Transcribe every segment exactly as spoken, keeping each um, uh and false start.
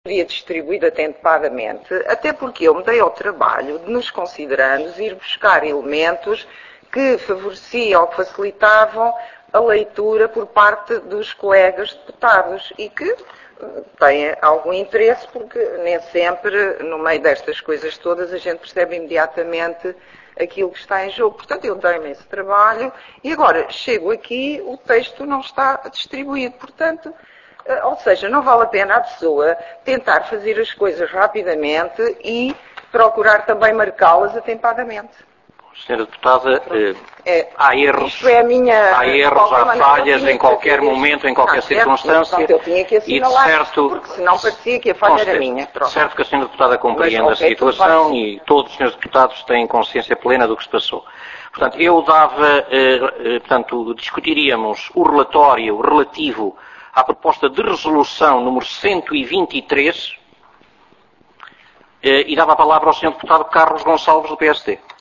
seria distribuído atempadamente, até porque eu me dei ao trabalho de, nos considerandos, ir buscar elementos que favoreciam ou que facilitavam a leitura por parte dos colegas deputados e que têm algum interesse, porque nem sempre, no meio destas coisas todas, a gente percebe imediatamente aquilo que está em jogo. Portanto, eu dei-me esse trabalho e agora chego aqui, o texto não está distribuído. Portanto, ou seja, não vale a pena a pessoa tentar fazer as coisas rapidamente e procurar também marcá-las atempadamente. Senhora Deputada, eh, é, há erros, é minha, há, erros há falhas em qualquer momento, em qualquer não, circunstância. Certo, eu tinha que assinalar, e de certo, porque senão parecia que a falha era minha. Pronto. Certo que a Senhora Deputada compreende Mas, a okay, situação e todos os senhores Deputados têm consciência plena do que se passou. Portanto, eu dava, eh, eh, portanto, discutiríamos o relatório relativo à proposta de resolução número cento e vinte e três eh, e dava a palavra ao senhor Deputado Carlos Gonçalves, do P S D.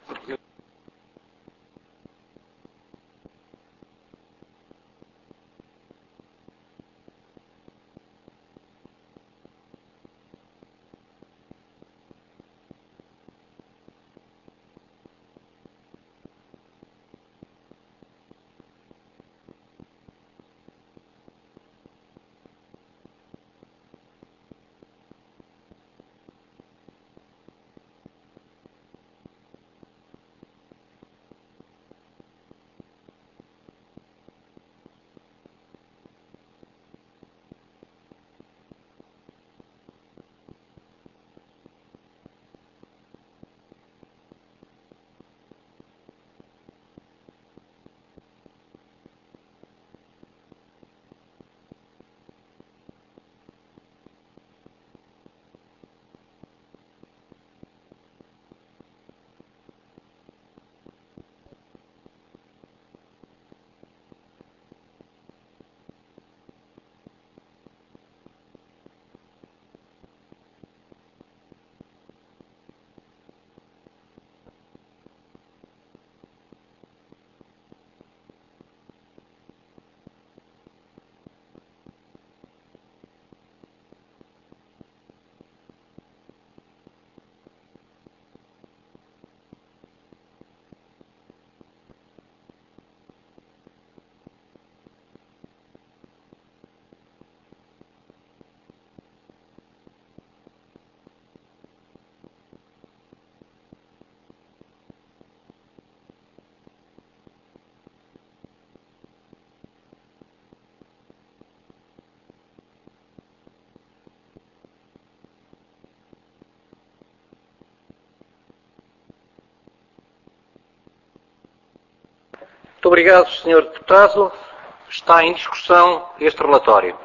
Muito obrigado, senhor Deputado. Está em discussão este relatório.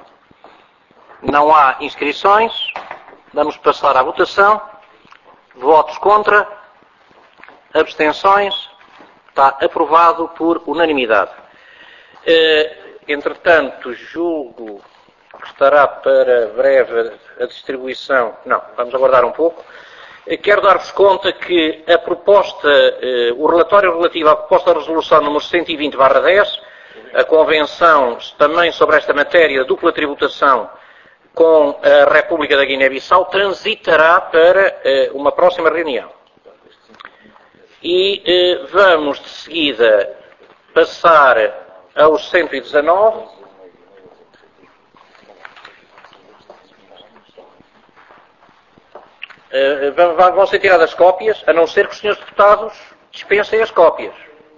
Não há inscrições. Vamos passar à votação. Votos contra. Abstenções. Está aprovado por unanimidade. Entretanto, julgo que estará para breve a distribuição. Não, vamos aguardar um pouco. Quero dar-vos conta que a proposta, eh, o relatório relativo à proposta de resolução número cento e vinte barra dez, a convenção também sobre esta matéria, dupla tributação com a República da Guiné-Bissau, transitará para eh, uma próxima reunião. E eh, vamos de seguida passar aos cento e dezanove. Uh, vão ser tiradas cópias, a não ser que os senhores deputados dispensem as cópias.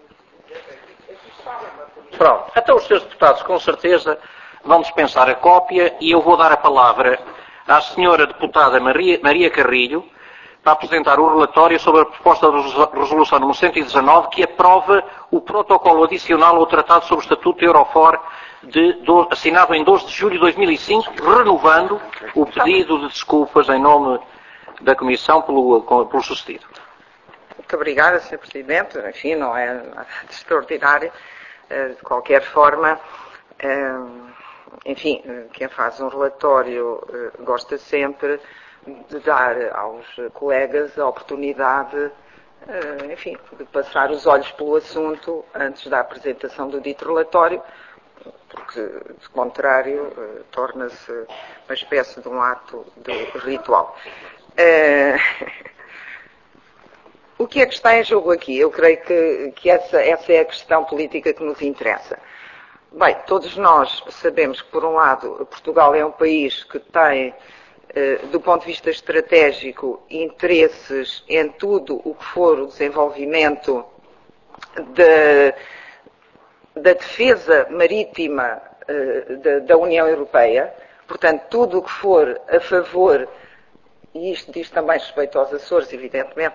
Pronto. Então os senhores deputados, com certeza, vão dispensar a cópia e eu vou dar a palavra à senhora deputada Maria, Maria Carrilho para apresentar o relatório sobre a proposta de resolução número cento e dezanove que aprova o protocolo adicional ao Tratado sobre o Estatuto Eurofor de, do, assinado em doze de julho de dois mil e cinco, renovando o pedido de desculpas em nome da Comissão pelo, pelo sucedido. Muito obrigada, senhor Presidente. Enfim, não é nada de extraordinário. De qualquer forma, enfim, quem faz um relatório gosta sempre de dar aos colegas a oportunidade, enfim, de passar os olhos pelo assunto antes da apresentação do dito relatório. porque, de contrário, uh, torna-se uma espécie de um ato de ritual. Uh, o que é que está em jogo aqui? Eu creio que, que essa, essa é a questão política que nos interessa. Bem, todos nós sabemos que, por um lado, Portugal é um país que tem, do ponto de vista estratégico, interesses em tudo o que for o desenvolvimento de, da defesa marítima da, da União Europeia. Portanto, tudo o que for a favor, e isto diz também respeito aos Açores, evidentemente,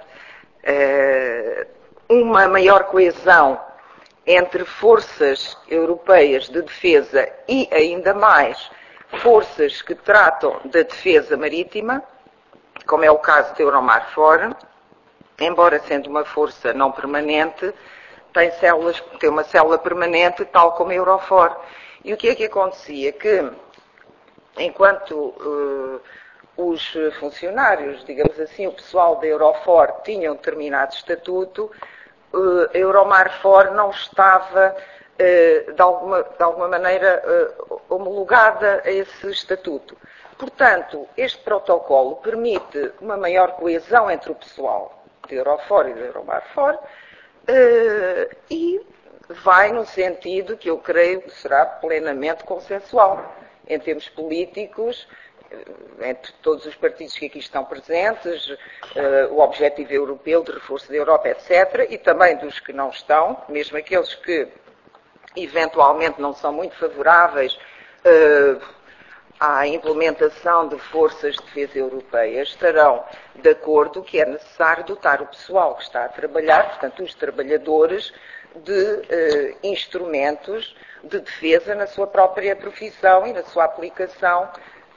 uma maior coesão entre forças europeias de defesa e, ainda mais, forças que tratam da defesa marítima, como é o caso da Euromarfor, embora sendo uma força não permanente, tem, células, tem uma célula permanente, tal como a Eurofor. E o que é que acontecia? Que, enquanto uh, os funcionários, digamos assim, o pessoal da Eurofor tinham determinado estatuto, a Euromarfor não estava, de alguma, de alguma maneira, homologada a esse estatuto. Portanto, este protocolo permite uma maior coesão entre o pessoal da Eurofor e da Euromarfor e vai no sentido que eu creio que será plenamente consensual. Em termos políticos, entre todos os partidos que aqui estão presentes, uh, o objetivo europeu de reforço da Europa, etcétera, e também dos que não estão, mesmo aqueles que eventualmente não são muito favoráveis uh, à implementação de forças de defesa europeias, estarão de acordo que é necessário dotar o pessoal que está a trabalhar, portanto os trabalhadores, de uh, instrumentos de defesa na sua própria profissão e na sua aplicação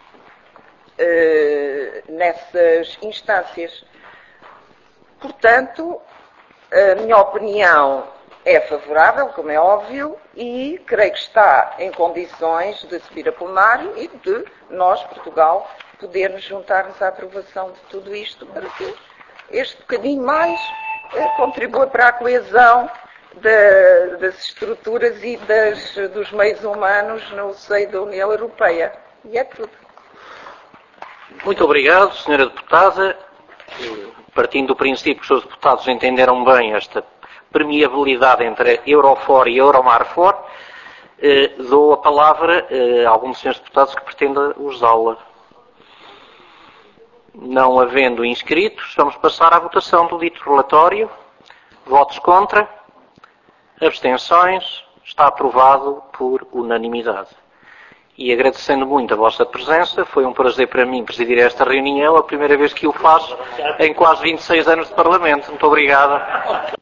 Uh, nessas instâncias. Portanto, a minha opinião é favorável, como é óbvio, e creio que está em condições de subir a plenário e de nós, Portugal, podermos juntar-nos à aprovação de tudo isto para que este bocadinho mais uh, contribua para a coesão da, das estruturas e das, dos meios humanos no seio da União Europeia. E é tudo. Muito obrigado, senhora Deputada. Partindo do princípio que os senhores deputados entenderam bem esta permeabilidade entre a Eurofor e a Euromarfor, eh, dou a palavra eh, a algum dos senhores deputados que pretenda usá-la. Não havendo inscritos, vamos passar à votação do dito relatório. Votos contra? Abstenções? Está aprovado por unanimidade. E agradecendo muito a vossa presença, foi um prazer para mim presidir esta reunião, a primeira vez que o faço em quase vinte e seis anos de Parlamento. Muito obrigado.